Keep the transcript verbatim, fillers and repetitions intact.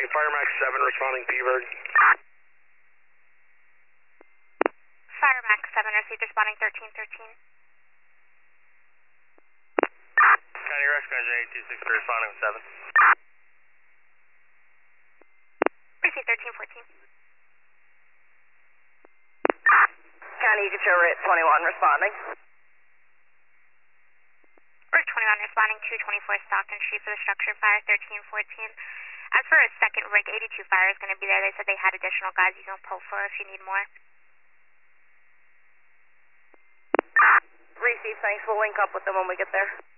Fire Max seven responding P-Bird. Fire Max seven received responding thirteen thirteen. County Rescue Engine eight two six three responding with seven. Received thirteen fourteen. County Control Rate twenty-one responding. Route twenty-one responding two twenty-four Stockton Street for the structure fire thirteen fourteen. As for a second rig, eighty-two fire is going to be there. They said they had additional guys you can pull for if you need more. Receive, thanks. We'll link up with them when we get there.